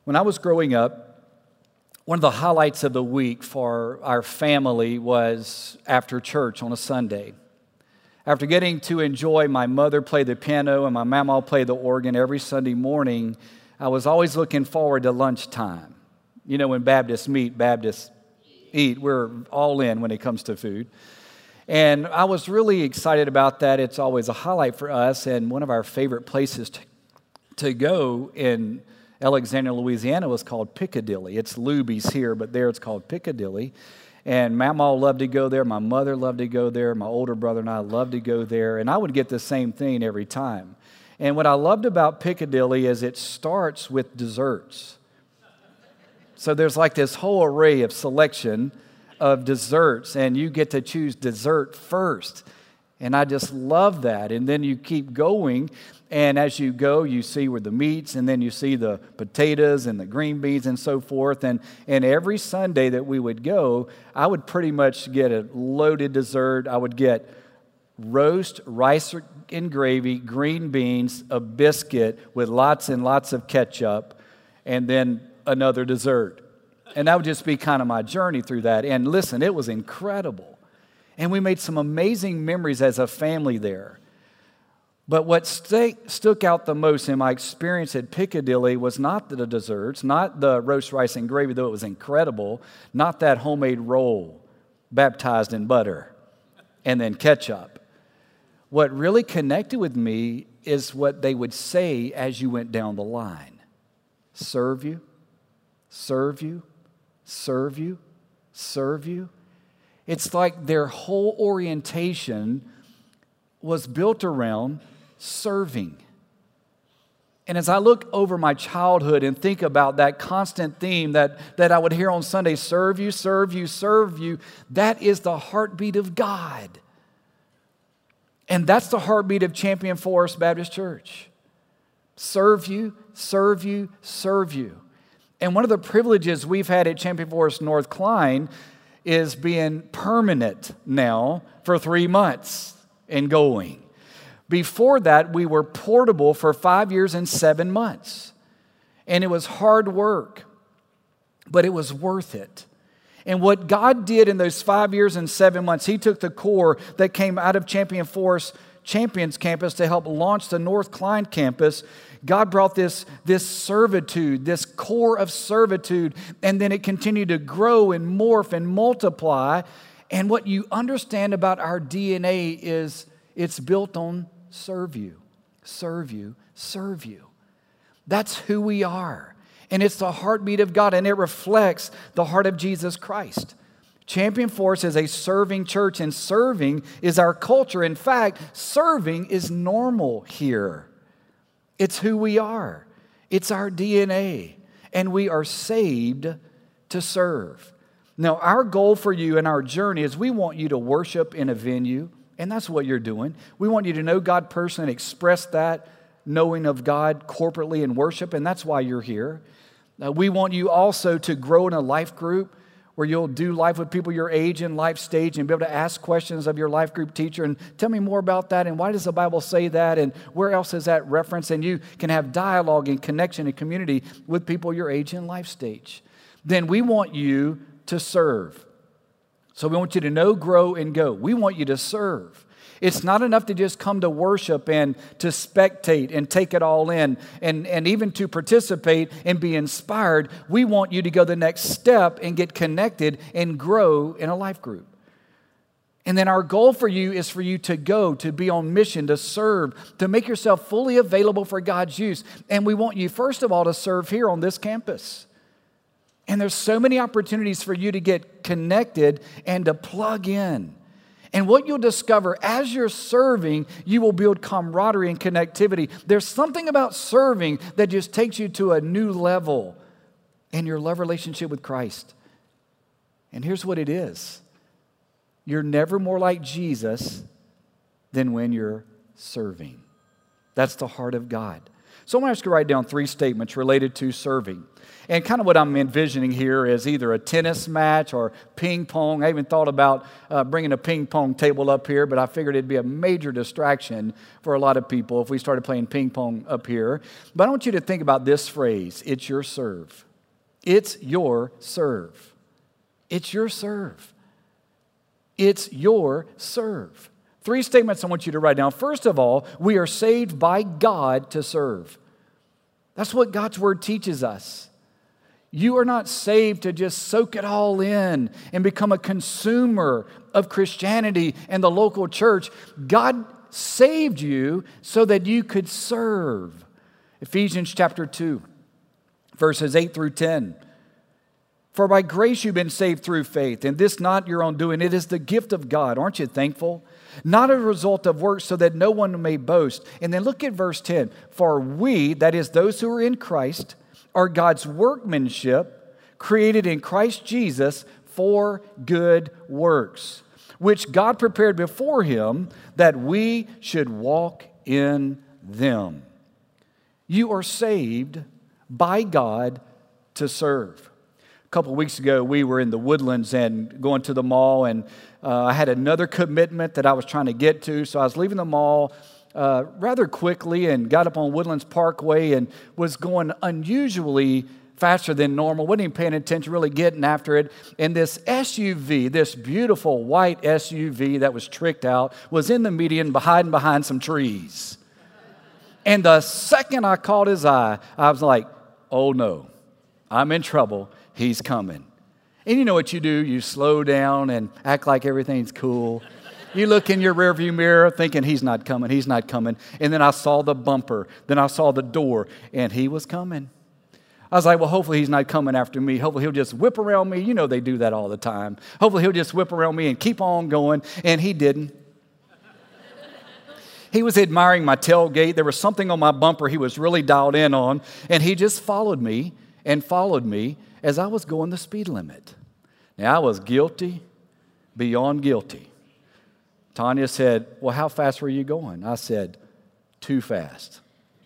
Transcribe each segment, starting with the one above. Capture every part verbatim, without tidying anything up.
When I was growing up, one of the highlights of the week for our family was after church on a Sunday. After getting to enjoy my mother play the piano and my mama play the organ every Sunday morning, I was always looking forward to lunchtime. You know, when Baptists meet, Baptists eat. We're all in when it comes to food. And I was really excited about that. It's always a highlight for us, and one of our favorite places to, to go in Alexandria, Louisiana was called Piccadilly. It's Luby's here, but there it's called Piccadilly. And Mama loved to go there. My mother loved to go there. My older brother and I loved to go there. And I would get the same thing every time. And what I loved about Piccadilly is it starts with desserts. So there's like this whole array of selection of desserts, and you get to choose dessert first. And I just love that. And then you keep going, and as you go, you see where the meats, and then you see the potatoes and the green beans and so forth. And, and every Sunday that we would go, I would pretty much get a loaded dessert. I would get roast, rice and gravy, green beans, a biscuit with lots and lots of ketchup, and then another dessert. And that would just be kind of my journey through that. And listen, it was incredible. And we made some amazing memories as a family there. But what st- stuck out the most in my experience at Piccadilly was not the desserts, not the roast rice and gravy, though it was incredible, not that homemade roll baptized in butter and then ketchup. What really connected with me is what they would say as you went down the line. Serve you, serve you, serve you, serve you. It's like their whole orientation was built around serving. And as I look over my childhood and think about that constant theme that, that I would hear on Sunday, serve you, serve you, serve you, that is the heartbeat of God. And that's the heartbeat of Champion Forest Baptist Church. Serve you, serve you, serve you. And one of the privileges we've had at Champion Forest North Klein is being permanent now for three months and going. Before that, we were portable for five years and seven months. And it was hard work, but it was worth it. And what God did in those five years and seven months, He took the core that came out of Champion Forest Champions Campus to help launch the North Klein campus. God brought this, this servitude, this core of servitude, and then it continued to grow and morph and multiply. And what you understand about our D N A is it's built on serve you, serve you, serve you. That's who we are. And it's the heartbeat of God, and it reflects the heart of Jesus Christ. Champion Forest is a serving church, and serving is our culture. In fact, serving is normal here. It's who we are. It's our D N A, and we are saved to serve. Now, our goal for you in our journey is we want you to worship in a venue, and that's what you're doing. We want you to know God personally and express that knowing of God corporately in worship, and that's why you're here. Uh, we want you also to grow in a life group where you'll do life with people your age and life stage and be able to ask questions of your life group teacher and tell me more about that and why does the Bible say that and where else is that reference, and you can have dialogue and connection and community with people your age and life stage. Then we want you to serve. So we want you to know, grow, and go. We want you to serve. It's not enough to just come to worship and to spectate and take it all in and, and even to participate and be inspired. We want you to go the next step and get connected and grow in a life group. And then our goal for you is for you to go, to be on mission, to serve, to make yourself fully available for God's use. And we want you, first of all, to serve here on this campus. And there's so many opportunities for you to get connected and to plug in. And what you'll discover as you're serving, you will build camaraderie and connectivity. There's something about serving that just takes you to a new level in your love relationship with Christ. And here's what it is. You're never more like Jesus than when you're serving. That's the heart of God. So I'm going to ask you to write down three statements related to serving. And kind of what I'm envisioning here is either a tennis match or ping pong. I even thought about uh, bringing a ping pong table up here, but I figured it'd be a major distraction for a lot of people if we started playing ping pong up here. But I want you to think about this phrase, it's your serve. It's your serve. It's your serve. It's your serve. Three statements I want you to write down. First of all, we are saved by God to serve. That's what God's Word teaches us. You are not saved to just soak it all in and become a consumer of Christianity and the local church. God saved you so that you could serve. Ephesians chapter two, verses eight through ten. For by grace you've been saved through faith, and this not your own doing. It is the gift of God. Aren't you thankful? Not a result of works, so that no one may boast. And then look at verse ten. For we, that is those who are in Christ, are God's workmanship, created in Christ Jesus for good works, which God prepared before Him that we should walk in them. You are saved by God to serve. A couple of weeks ago, we were in the Woodlands and going to the mall, and uh, I had another commitment that I was trying to get to, so I was leaving the mall Uh, rather quickly and got up on Woodlands Parkway and was going unusually faster than normal. Wasn't even paying attention, really getting after it. And this S U V, this beautiful white S U V that was tricked out, was in the median hiding behind some trees. And the second I caught his eye, I was like, oh no, I'm in trouble. He's coming. And you know what you do? You slow down and act like everything's cool. You look in your rearview mirror thinking, he's not coming, he's not coming. And then I saw the bumper. Then I saw the door, and he was coming. I was like, well, hopefully he's not coming after me. Hopefully he'll just whip around me. You know they do that all the time. Hopefully he'll just whip around me and keep on going. And he didn't. He was admiring my tailgate. There was something on my bumper he was really dialed in on. And he just followed me and followed me as I was going the speed limit. Now, I was guilty beyond guilty. Tanya said, well, how fast were you going? I said, too fast.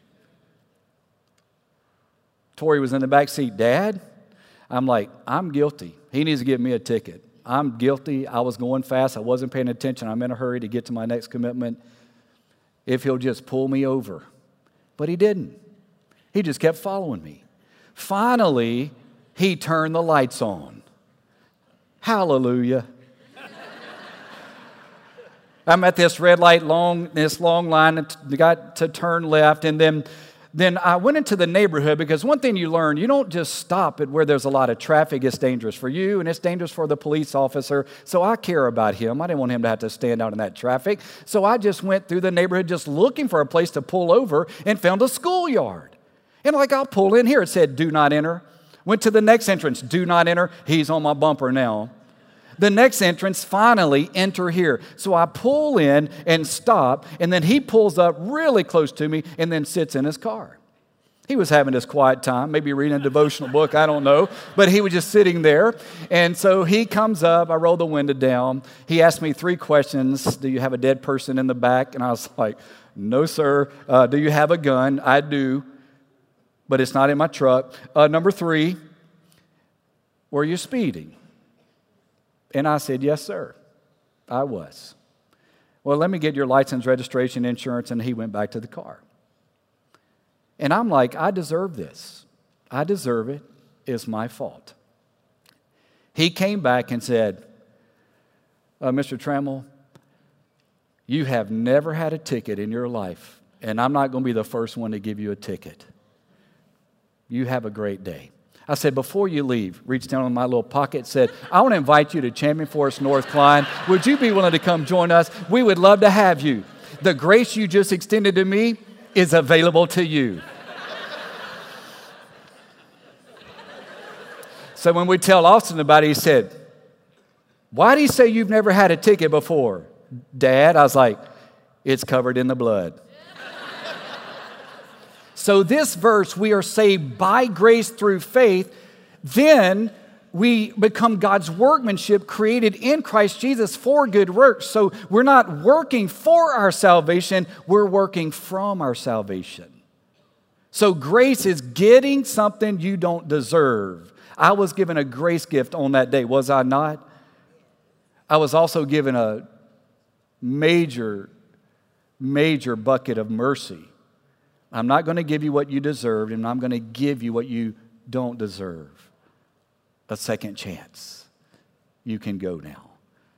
Tori was in the back seat. Dad? I'm like, I'm guilty. He needs to give me a ticket. I'm guilty. I was going fast. I wasn't paying attention. I'm in a hurry to get to my next commitment. If he'll just pull me over. But he didn't. He just kept following me. Finally, he turned the lights on. Hallelujah. I'm at this red light, long this long line, and got to turn left, and then, then I went into the neighborhood, because one thing you learn, you don't just stop at where there's a lot of traffic. It's dangerous for you, and it's dangerous for the police officer, so I care about him. I didn't want him to have to stand out in that traffic, so I just went through the neighborhood just looking for a place to pull over and found a schoolyard. And like, I'll pull in here. It said, do not enter. Went to the next entrance, do not enter. He's on my bumper now. The next entrance, finally, enter here. So I pull in and stop, and then he pulls up really close to me and then sits in his car. He was having his quiet time, maybe reading a devotional book, I don't know, but he was just sitting there. And so he comes up, I roll the window down. He asked me three questions. Do you have a dead person in the back? And I was like, no, sir. Uh, do you have a gun? I do, but it's not in my truck. Uh, number three, were you speeding? And I said, yes, sir, I was. Well, let me get your license, registration, insurance, and he went back to the car. And I'm like, I deserve this. I deserve it. It's my fault. He came back and said, uh, Mister Trammell, you have never had a ticket in your life, and I'm not going to be the first one to give you a ticket. You have a great day. I said, before you leave, reached down in my little pocket, said, I want to invite you to Champion Forest North Klein. Would you be willing to come join us? We would love to have you. The grace you just extended to me is available to you. So when we tell Austin about it, he said, why do you say you've never had a ticket before? Dad, I was like, it's covered in the blood. So this verse, we are saved by grace through faith. Then we become God's workmanship created in Christ Jesus for good works. So we're not working for our salvation, we're working from our salvation. So grace is getting something you don't deserve. I was given a grace gift on that day, was I not? I was also given a major, major bucket of mercy. I'm not going to give you what you deserved, and I'm going to give you what you don't deserve. A second chance. You can go now.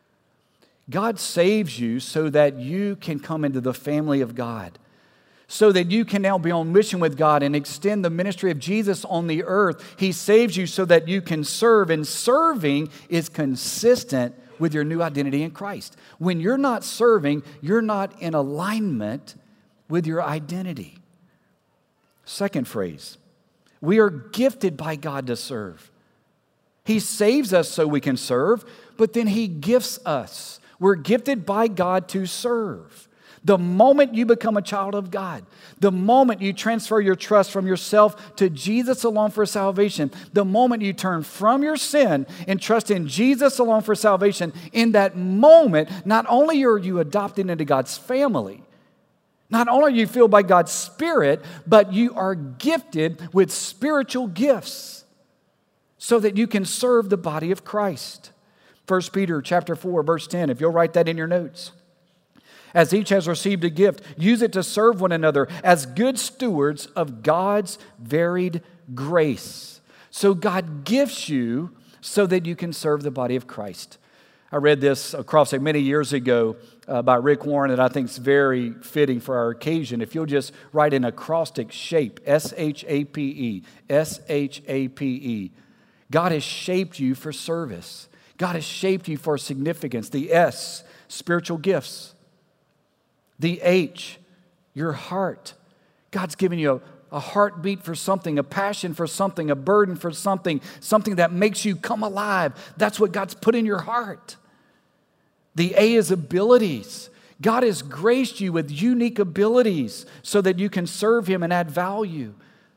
God saves you so that you can come into the family of God, so that you can now be on mission with God and extend the ministry of Jesus on the earth. He saves you so that you can serve, and serving is consistent with your new identity in Christ. When you're not serving, you're not in alignment with your identity. Second phrase, we are gifted by God to serve. He saves us so we can serve, but then He gifts us. We're gifted by God to serve. The moment you become a child of God, the moment you transfer your trust from yourself to Jesus alone for salvation, the moment you turn from your sin and trust in Jesus alone for salvation, in that moment, not only are you adopted into God's family, not only are you filled by God's Spirit, but you are gifted with spiritual gifts so that you can serve the body of Christ. First Peter chapter four, verse ten, if you'll write that in your notes. As each has received a gift, use it to serve one another as good stewards of God's varied grace. So God gifts you so that you can serve the body of Christ. I read this across many years ago uh, by Rick Warren that I think is very fitting for our occasion. If you'll just write an acrostic SHAPE, S H A P E, S H A P E. God has shaped you for service. God has shaped you for significance. The S, spiritual gifts. The H, your heart. God's given you a A heartbeat for something, a passion for something, a burden for something, something that makes you come alive. That's what God's put in your heart. The A is abilities. God has graced you with unique abilities so that you can serve Him and add value.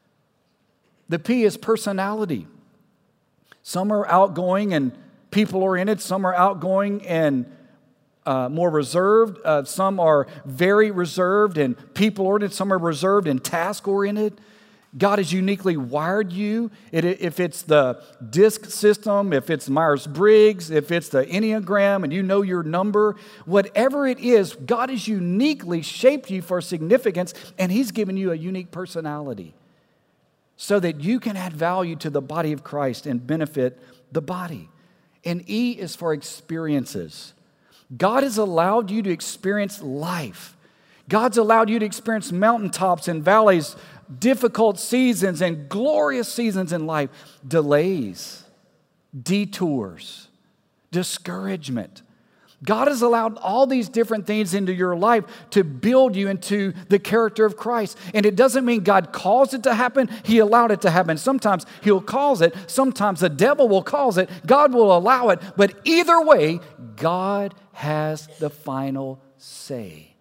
The P is personality. Some are outgoing and people-oriented. Some are outgoing and Uh, more reserved. Uh, some are very reserved and people-oriented. Some are reserved and task-oriented. God has uniquely wired you. It, if it's the DISC system, if it's Myers-Briggs, if it's the Enneagram and you know your number, whatever it is, God has uniquely shaped you for significance, and He's given you a unique personality so that you can add value to the body of Christ and benefit the body. And E is for experiences. God has allowed you to experience life. God's allowed you to experience mountaintops and valleys, difficult seasons and glorious seasons in life, delays, detours, discouragement. God has allowed all these different things into your life to build you into the character of Christ. And it doesn't mean God caused it to happen. He allowed it to happen. Sometimes He'll cause it. Sometimes the devil will cause it. God will allow it. But either way, God has the final say.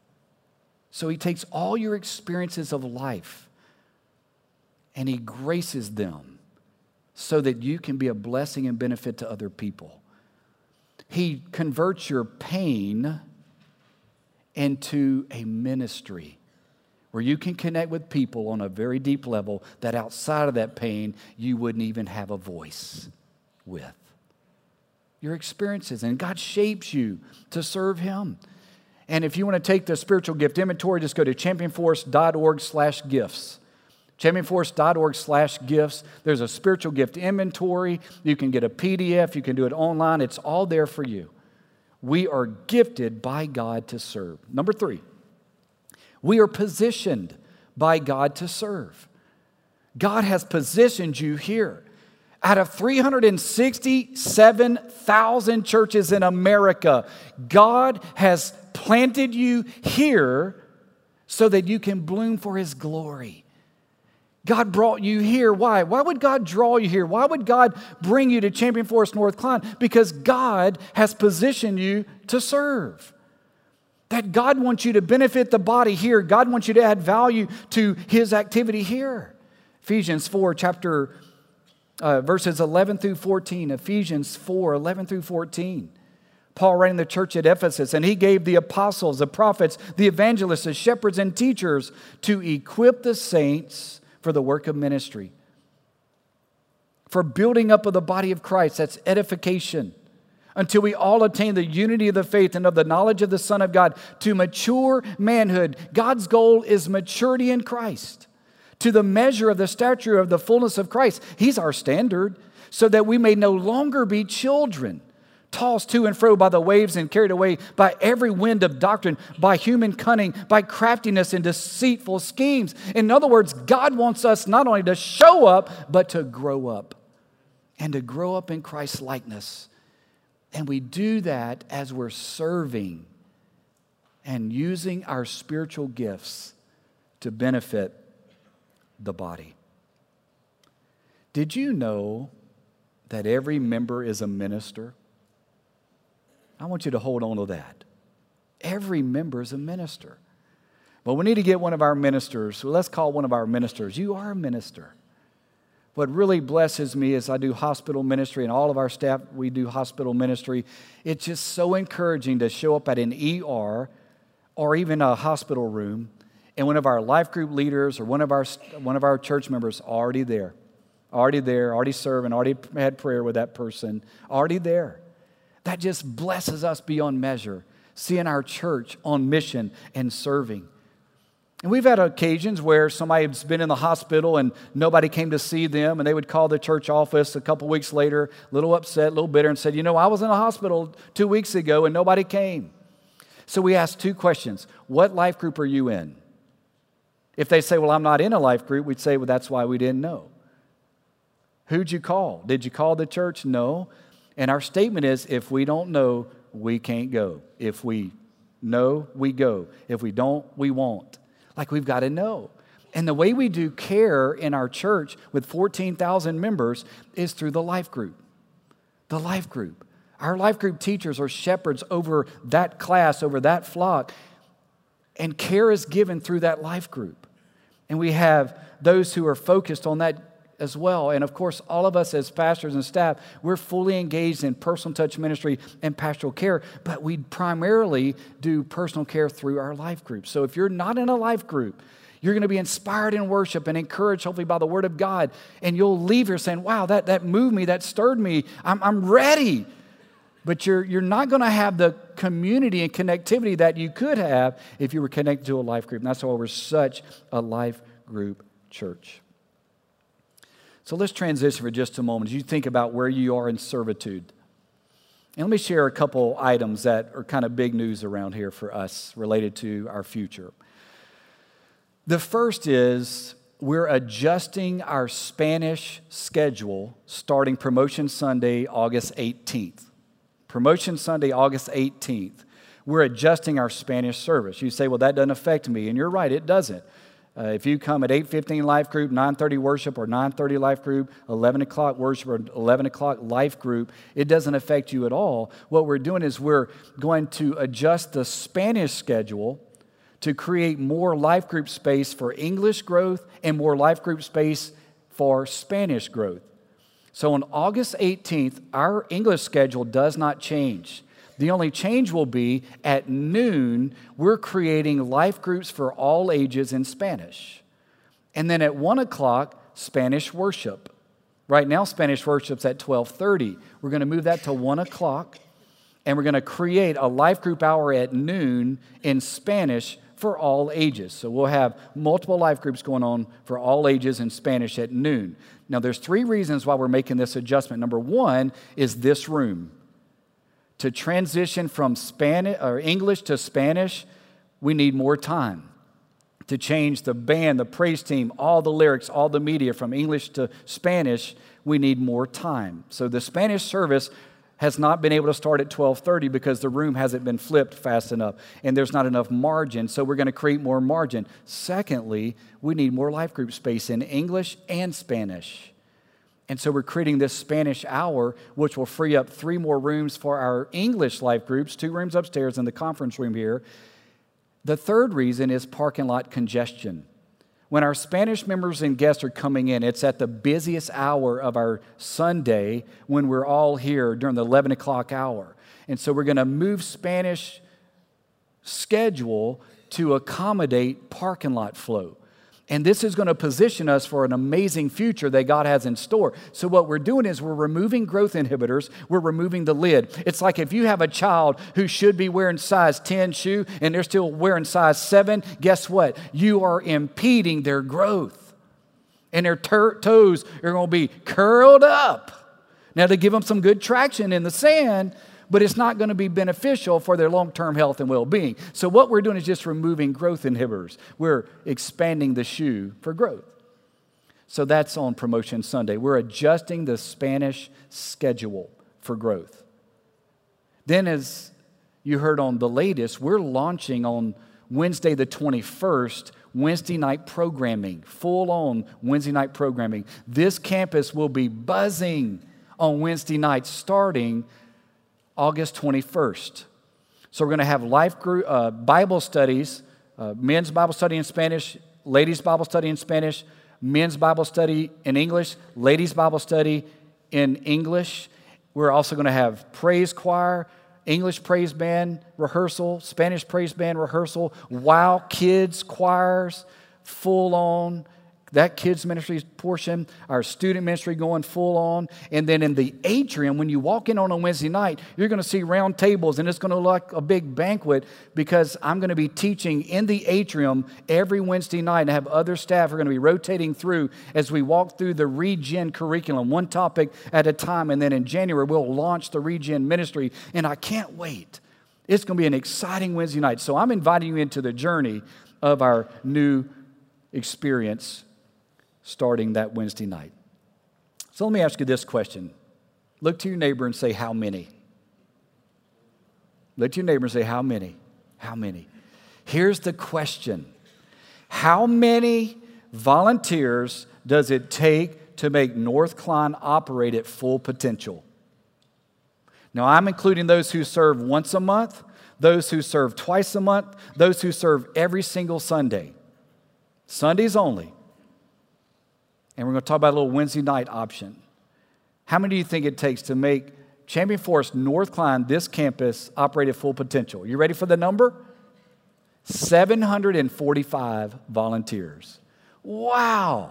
So He takes all your experiences of life and He graces them so that you can be a blessing and benefit to other people. He converts your pain into a ministry where you can connect with people on a very deep level that outside of that pain you wouldn't even have a voice with. Your experiences, and God shapes you to serve Him. And if you want to take the spiritual gift inventory, just go to championforce.org slash gifts. championforce.org slash gifts. There's a spiritual gift inventory. You can get a P D F. You can do it online. It's all there for you. We are gifted by God to serve. Number three, we are positioned by God to serve. God has positioned you here. Out of three hundred sixty-seven thousand churches in America, God has planted you here so that you can bloom for His glory. God brought you here. Why? Why would God draw you here? Why would God bring you to Champion Forest North Klein? Because God has positioned you to serve. That God wants you to benefit the body here. God wants you to add value to His activity here. Ephesians four, chapter uh, verses eleven through fourteen. Ephesians four, eleven through fourteen. Paul ran the church at Ephesus, and he gave the apostles, the prophets, the evangelists, the shepherds, and teachers to equip the saints for the work of ministry, for building up of the body of Christ. That's edification, until we all attain the unity of the faith and of the knowledge of the Son of God, to mature manhood. God's goal is maturity in Christ, to the measure of the stature of the fullness of Christ. He's our standard, so that we may no longer be children, tossed to and fro by the waves and carried away by every wind of doctrine, by human cunning, by craftiness and deceitful schemes. In other words, God wants us not only to show up, but to grow up, and to grow up in Christ's likeness. And we do that as we're serving and using our spiritual gifts to benefit the body. Did you know that every member is a minister? I want you to hold on to that. Every member is a minister. But we need to get one of our ministers. So let's call one of our ministers. You are a minister. What really blesses me is I do hospital ministry, and all of our staff, we do hospital ministry. It's just so encouraging to show up at an E R or even a hospital room, and one of our life group leaders or one of our one of our church members already there, already there, already serving, already had prayer with that person, already there. That just blesses us beyond measure, seeing our church on mission and serving. And we've had occasions where somebody's been in the hospital and nobody came to see them, and they would call the church office a couple weeks later, a little upset, a little bitter, and said, you know, I was in a hospital two weeks ago and nobody came. So we asked two questions. What life group are you in? If they say, well, I'm not in a life group, we'd say, well, that's why we didn't know. Who'd you call? Did you call the church? No. And our statement is, if we don't know, we can't go. If we know, we go. If we don't, we won't. Like, we've got to know. And the way we do care in our church with fourteen thousand members is through the life group. The life group. Our life group teachers are shepherds over that class, over that flock. And care is given through that life group. And we have those who are focused on that as well. And of course, all of us as pastors and staff, we're fully engaged in personal touch ministry and pastoral care, but we primarily do personal care through our life group. So if you're not in a life group, you're going to be inspired in worship and encouraged, hopefully, by the Word of God. And you'll leave here saying, wow, that, that moved me, that stirred me. I'm, I'm ready. But you're, you're not going to have the community and connectivity that you could have if you were connected to a life group. And that's why we're such a life group church. So let's transition for just a moment as you think about where you are in servitude. And let me share a couple items that are kind of big news around here for us related to our future. The first is we're adjusting our Spanish schedule starting Promotion Sunday, August eighteenth. Promotion Sunday, August eighteenth. We're adjusting our Spanish service. You say, well, that doesn't affect me. And you're right, it doesn't. Uh, if you come at eight fifteen life group, nine thirty worship, or nine thirty life group, eleven o'clock worship, or eleven o'clock life group, it doesn't affect you at all. What we're doing is we're going to adjust the Spanish schedule to create more life group space for English growth and more life group space for Spanish growth. So on August eighteenth, our English schedule does not change. The only change will be at noon, we're creating life groups for all ages in Spanish. And then at one o'clock, Spanish worship. Right now, Spanish worship's at twelve thirty. We're going to move that to one o'clock, and we're going to create a life group hour at noon in Spanish for all ages. So we'll have multiple life groups going on for all ages in Spanish at noon. Now, there's three reasons why we're making this adjustment. Number one is this room. To transition from Spanish or English to Spanish, we need more time. To change the band, the praise team, all the lyrics, all the media from English to Spanish, we need more time. So the Spanish service has not been able to start at twelve thirty because the room hasn't been flipped fast enough and there's not enough margin, so we're going to create more margin. Secondly, we need more life group space in English and Spanish. And so we're creating this Spanish hour, which will free up three more rooms for our English life groups, two rooms upstairs and the conference room here. The third reason is parking lot congestion. When our Spanish members and guests are coming in, it's at the busiest hour of our Sunday when we're all here during the eleven o'clock hour. And so we're going to move Spanish schedule to accommodate parking lot flow. And this is going to position us for an amazing future that God has in store. So what we're doing is we're removing growth inhibitors. We're removing the lid. It's like if you have a child who should be wearing size ten shoe and they're still wearing size seven, guess what? You are impeding their growth. And their ter- toes are going to be curled up. Now, they give them some good traction in the sand, but it's not going to be beneficial for their long-term health and well-being. So what we're doing is just removing growth inhibitors. We're expanding the shoe for growth. So that's on Promotion Sunday. We're adjusting the Spanish schedule for growth. Then, as you heard on the latest, we're launching on Wednesday the twenty-first, Wednesday night programming, full-on Wednesday night programming. This campus will be buzzing on Wednesday nights starting August twenty-first. So we're going to have life group, uh, Bible studies, uh, men's Bible study in Spanish, ladies' Bible study in Spanish, men's Bible study in English, ladies' Bible study in English. We're also going to have praise choir, English praise band rehearsal, Spanish praise band rehearsal, wow kids choirs, full on. That kids ministry portion, our student ministry going full on. And then in the atrium, when you walk in on a Wednesday night, you're going to see round tables, and it's going to look like a big banquet because I'm going to be teaching in the atrium every Wednesday night and have other staff who are going to be rotating through as we walk through the Regen curriculum, one topic at a time. And then in January, we'll launch the Regen ministry. And I can't wait. It's going to be an exciting Wednesday night. So I'm inviting you into the journey of our new experience starting that Wednesday night. So let me ask you this question. Look to your neighbor and say, how many? Look to your neighbor and say, how many? How many? Here's the question. How many volunteers does it take to make North Klein operate at full potential? Now, I'm including those who serve once a month, those who serve twice a month, those who serve every single Sunday. Sundays only. And we're going to talk about a little Wednesday night option. How many do you think it takes to make Champion Forest North Klein, this campus, operate at full potential? You ready for the number? seven hundred forty-five volunteers. Wow.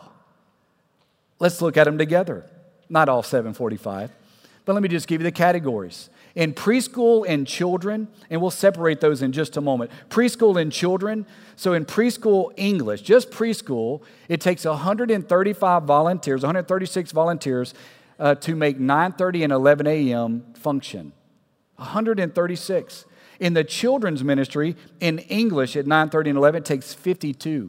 Let's look at them together. Not all seven hundred forty-five, but let me just give you the categories. In preschool and children, and we'll separate those in just a moment. Preschool and children, so in preschool English, just preschool, it takes one hundred thirty-five volunteers, one hundred thirty-six volunteers uh, to make nine thirty and eleven a.m. function. one hundred thirty-six. In the children's ministry, in English at nine thirty and eleven, it takes fifty-two.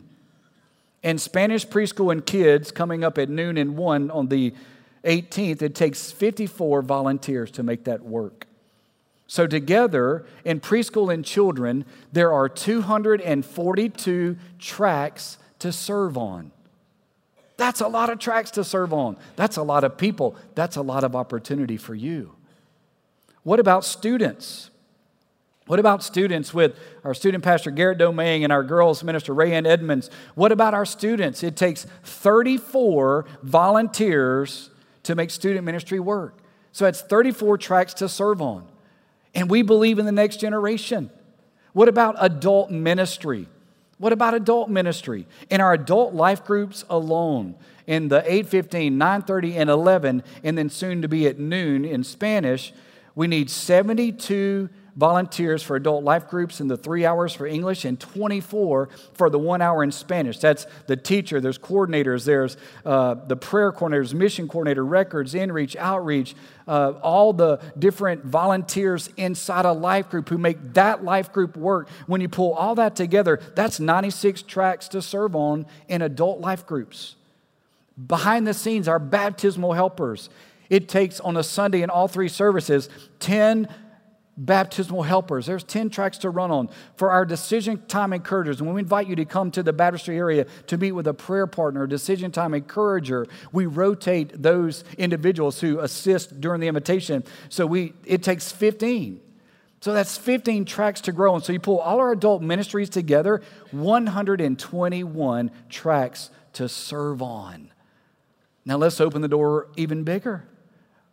In Spanish preschool and kids, coming up at noon and one on the eighteenth, it takes fifty-four volunteers to make that work. So together, in preschool and children, there are two hundred forty-two tracks to serve on. That's a lot of tracks to serve on. That's a lot of people. That's a lot of opportunity for you. What about students? What about students with our student pastor Garrett Domingue and our girls minister Rayanne Edmonds? What about our students? It takes thirty-four volunteers to make student ministry work. So it's thirty-four tracks to serve on. And we believe in the next generation. What about adult ministry? What about adult ministry? In our adult life groups alone, in the eight fifteen, nine thirty, and eleven, and then soon to be at noon in Spanish, we need seventy-two volunteers for adult life groups in the three hours for English and twenty-four for the one hour in Spanish. That's the teacher, there's coordinators, there's uh, the prayer coordinators, mission coordinator, records, inreach, outreach, uh, all the different volunteers inside a life group who make that life group work. When you pull all that together, that's ninety-six tracks to serve on in adult life groups. Behind the scenes, our baptismal helpers. It takes on a Sunday in all three services, ten baptismal helpers. There's ten tracks to run on. For our decision time encouragers, when we invite you to come to the baptistry area to meet with a prayer partner, a decision time encourager, we rotate those individuals who assist during the invitation. So we it takes fifteen. So that's fifteen tracks to grow on. So you pull all our adult ministries together, one hundred twenty-one tracks to serve on. Now let's open the door even bigger.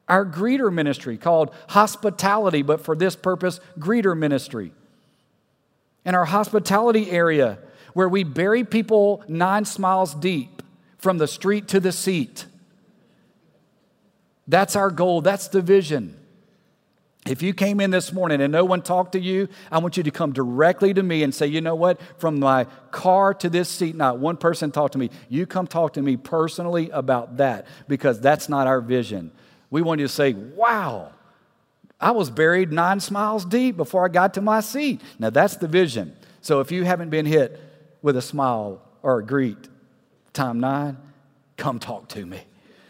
Our greeter ministry called hospitality, but for this purpose, greeter ministry. In our hospitality area, where we bury people nine smiles deep from the street to the seat. That's our goal. That's the vision. If you came in this morning and no one talked to you, I want you to come directly to me and say, you know what? From my car to this seat, not one person talked to me. You come talk to me personally about that, because that's not our vision. We want you to say, wow, I was buried nine smiles deep before I got to my seat. Now that's the vision. So if you haven't been hit with a smile or a greet, time nine, come talk to me.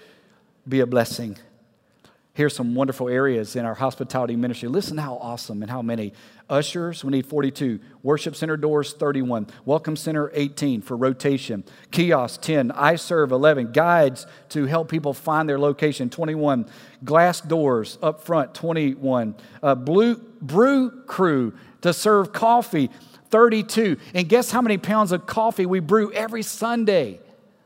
Be a blessing. Here's some wonderful areas in our hospitality ministry. Listen how awesome and how many. Ushers, we need forty-two. Worship center doors, thirty-one. Welcome center, eighteen for rotation. Kiosks, ten. I serve, eleven. Guides to help people find their location, twenty-one. Glass doors up front, twenty-one. Uh, blue, brew crew to serve coffee, thirty-two. And guess how many pounds of coffee we brew every Sunday?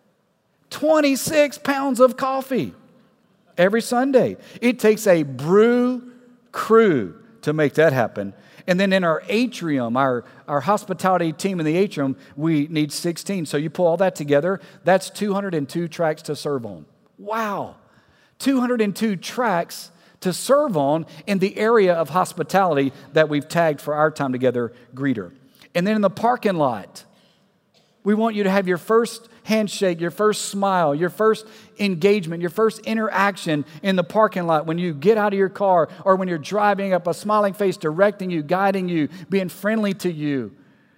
twenty-six pounds of coffee. Every Sunday. It takes a brew crew to make that happen. And then in our atrium, our, our hospitality team in the atrium, we need sixteen. So you pull all that together, that's two hundred two tracks to serve on. Wow. two hundred two tracks to serve on in the area of hospitality that we've tagged for our time together, greeter. And then in the parking lot, we want you to have your first handshake, your first smile, your first engagement, your first interaction in the parking lot when you get out of your car or when you're driving up, a smiling face directing you, guiding you, being friendly to you.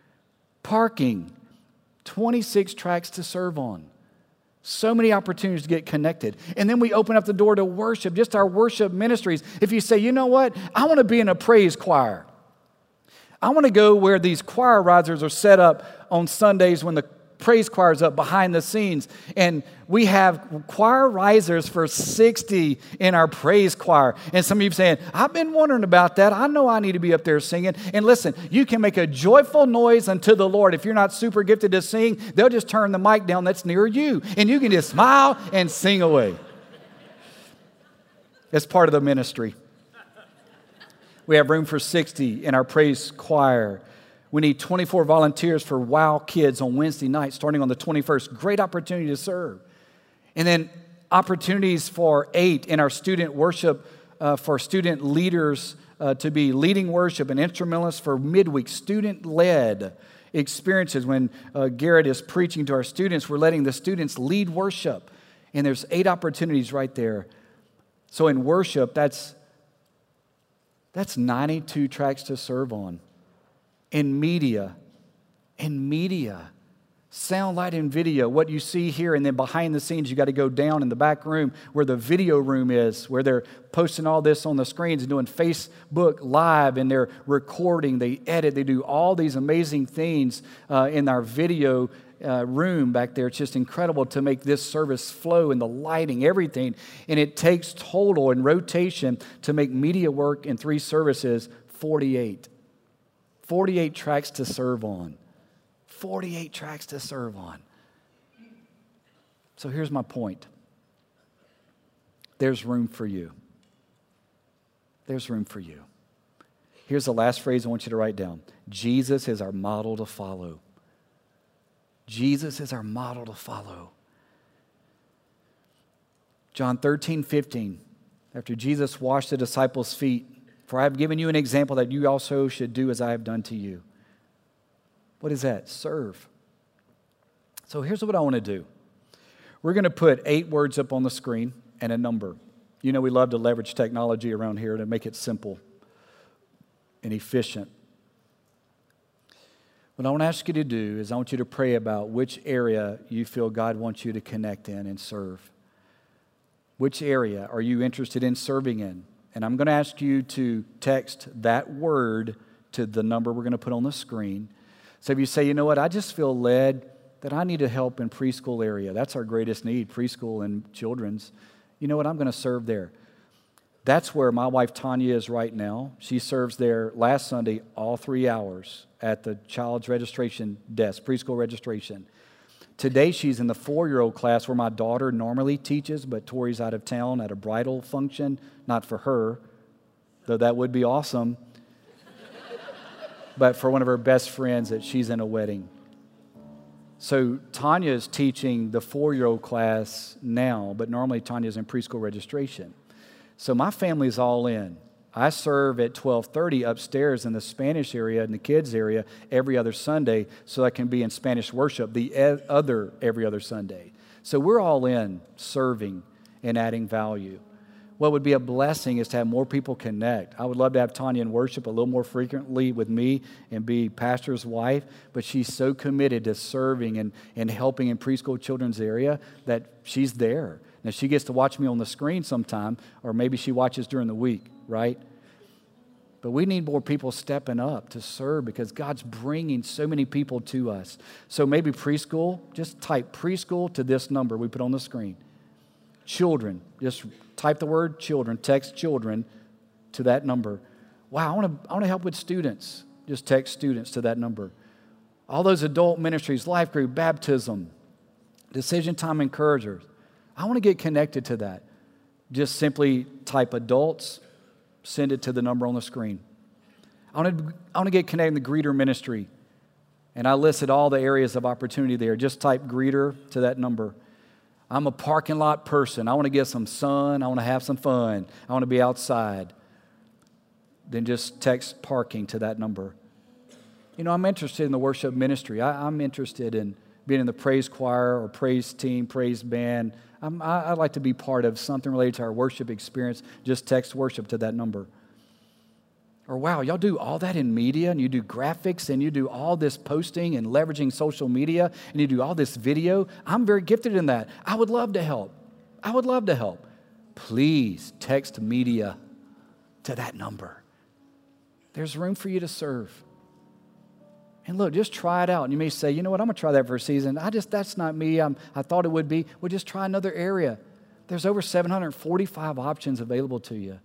Parking, twenty-six tracks to serve on. So many opportunities to get connected. And then we open up the door to worship, just our worship ministries. If you say, you know what, I want to be in a praise choir. I want to go where these choir risers are set up on Sundays when the praise choir is up behind the scenes. And we have choir risers for sixty in our praise choir. And some of you are saying, I've been wondering about that. I know I need to be up there singing. And listen, you can make a joyful noise unto the Lord. If you're not super gifted to sing, they'll just turn the mic down that's near you. And you can just smile and sing away. It's part of the ministry. We have room for sixty in our praise choir. We need twenty-four volunteers for Wow Kids on Wednesday night, starting on the twenty-first. Great opportunity to serve. And then opportunities for eight in our student worship, uh, for student leaders uh, to be leading worship and instrumentalists for midweek, student-led experiences. When uh, Garrett is preaching to our students, we're letting the students lead worship. And there's eight opportunities right there. So in worship, that's That's ninety-two tracks to serve on. In media, in media, sound, light, and video, what you see here, and then behind the scenes, you got to go down in the back room where the video room is, where they're posting all this on the screens and doing Facebook Live, and they're recording, they edit, they do all these amazing things uh, in our video Uh, room back there. It's just incredible to make this service flow, and the lighting, everything. And it takes total and rotation to make media work in three services, forty-eight. forty-eight tracks to serve on. forty-eight tracks to serve on. So here's my point. There's room for you. There's room for you. Here's the last phrase I want you to write down. Jesus is our model to follow. Jesus is our model to follow. John thirteen, fifteen, after Jesus washed the disciples' feet, for I have given you an example that you also should do as I have done to you. What is that? Serve. So here's what I want to do. We're going to put eight words up on the screen and a number. You know we love to leverage technology around here to make it simple and efficient. What I want to ask you to do is I want you to pray about which area you feel God wants you to connect in and serve. Which area are you interested in serving in? And I'm going to ask you to text that word to the number we're going to put on the screen. So if you say, you know what, I just feel led that I need to help in preschool area. That's our greatest need, preschool and children's. You know what, I'm going to serve there. That's where my wife Tanya is right now. She serves there last Sunday all three hours at the child's registration desk, preschool registration. Today she's in the four-year-old class where my daughter normally teaches, but Tori's out of town at a bridal function, not for her, though that would be awesome, but for one of her best friends that she's in a wedding. So Tanya is teaching the four-year-old class now, but normally Tanya's in preschool registration. So my family's all in. I serve at twelve thirty upstairs in the Spanish area, in the kids area, every other Sunday, so I can be in Spanish worship the other every other Sunday. So we're all in serving and adding value. What would be a blessing is to have more people connect. I would love to have Tanya in worship a little more frequently with me and be pastor's wife, but she's so committed to serving and, and helping in preschool children's area that she's there. Now, she gets to watch me on the screen sometime, or maybe she watches during the week, right? But we need more people stepping up to serve because God's bringing so many people to us. So maybe preschool, just type preschool to this number we put on the screen. Children, just type the word children, text children to that number. Wow, I want to I want to help with students. Just text students to that number. All those adult ministries, life group, baptism, decision time encouragers. I want to get connected to that. Just simply type adults, send it to the number on the screen. I want to, I want to get connected in the greeter ministry. And I listed all the areas of opportunity there. Just type greeter to that number. I'm a parking lot person. I want to get some sun. I want to have some fun. I want to be outside. Then just text parking to that number. You know, I'm interested in the worship ministry. I, I'm interested in being in the praise choir or praise team, praise band. I'm, I, I'd like to be part of something related to our worship experience. Just text worship to that number. Or, wow, y'all do all that in media, and you do graphics, and you do all this posting and leveraging social media, and you do all this video. I'm very gifted in that. I would love to help. I would love to help. Please text media to that number. There's room for you to serve. And look, just try it out. And you may say, you know what, I'm going to try that for a season. I just, that's not me. I'm, I thought it would be. Well, just try another area. There's over seven hundred forty-five options available to you.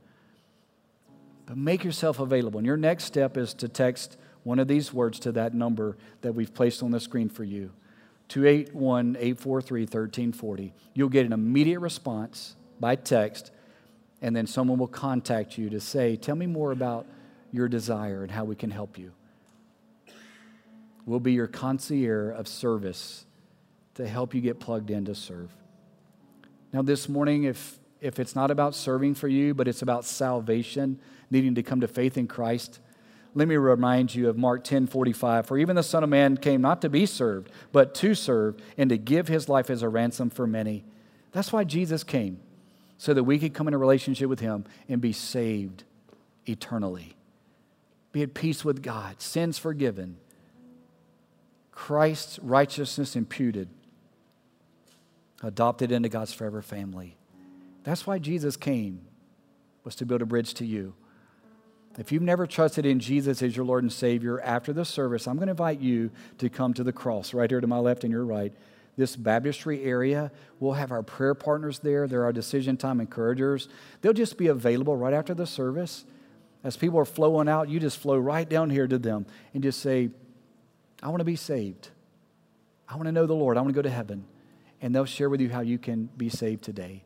But make yourself available. And your next step is to text one of these words to that number that we've placed on the screen for you, two eight one, eight four three, one three four zero. You'll get an immediate response by text, and then someone will contact you to say, tell me more about your desire and how we can help you. We'll be your concierge of service to help you get plugged in to serve. Now this morning, if, if it's not about serving for you, but it's about salvation, needing to come to faith in Christ, let me remind you of Mark ten forty-five. For even the Son of Man came not to be served, but to serve and to give his life as a ransom for many. That's why Jesus came, so that we could come in a relationship with him and be saved eternally. Be at peace with God, sins forgiven, Christ's righteousness imputed, adopted into God's forever family. That's why Jesus came, was to build a bridge to you. If you've never trusted in Jesus as your Lord and Savior, after the service, I'm going to invite you to come to the cross, right here to my left and your right. This baptistry area, we'll have our prayer partners there. They're our decision time encouragers. They'll just be available right after the service. As people are flowing out, you just flow right down here to them and just say, I want to be saved. I want to know the Lord. I want to go to heaven. And they'll share with you how you can be saved today.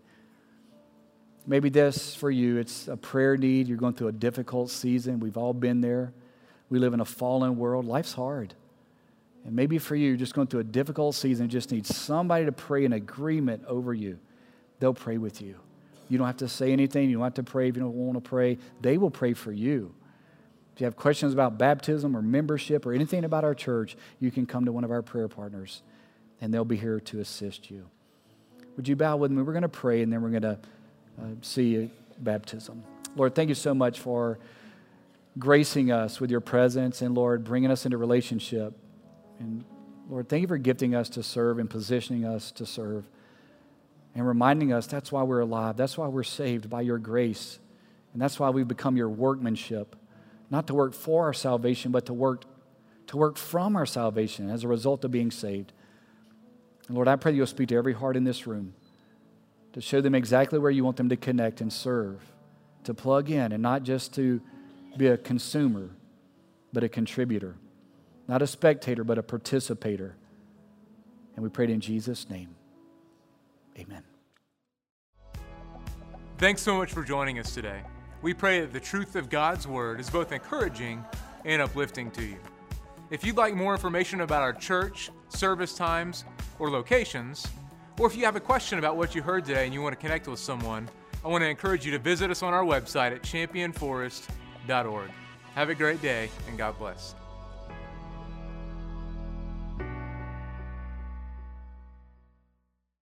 Maybe this for you, it's a prayer need. You're going through a difficult season. We've all been there. We live in a fallen world. Life's hard. And maybe for you, you're just going through a difficult season, just need somebody to pray in agreement over you. They'll pray with you. You don't have to say anything. You don't have to pray if you don't want to pray. They will pray for you. If you have questions about baptism or membership or anything about our church, you can come to one of our prayer partners, and they'll be here to assist you. Would you bow with me? We're going to pray, and then we're going to uh, see baptism. Lord, thank you so much for gracing us with your presence, and Lord, bringing us into relationship. And Lord, thank you for gifting us to serve and positioning us to serve and reminding us that's why we're alive. That's why we're saved by your grace. And that's why we've become your workmanship, not to work for our salvation, but to work, to work from our salvation as a result of being saved. And Lord, I pray that you'll speak to every heart in this room to show them exactly where you want them to connect and serve, to plug in and not just to be a consumer, but a contributor. Not a spectator, but a participator. And we pray it in Jesus' name. Amen. Thanks so much for joining us today. We pray that the truth of God's Word is both encouraging and uplifting to you. If you'd like more information about our church, service times, or locations, or if you have a question about what you heard today and you want to connect with someone, I want to encourage you to visit us on our website at champion forest dot org. Have a great day, and God bless.